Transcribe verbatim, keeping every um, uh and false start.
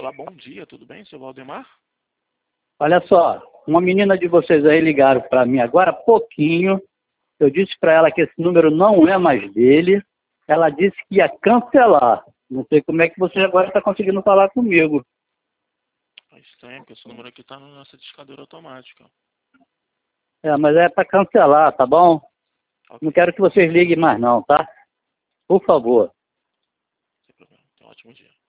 Olá, bom dia, tudo bem, seu Valdemar? Olha só, uma menina de vocês aí ligaram para mim agora há pouquinho. Eu disse para ela que esse número não é mais dele. Ela disse que ia cancelar. Não sei como é que você agora está conseguindo falar comigo. É estranho, porque esse número aqui tá na nossa discadora automática. É, mas é para cancelar, tá bom? Ok, Não quero que vocês liguem mais não, tá? Por favor. sem problema. Então, ótimo dia.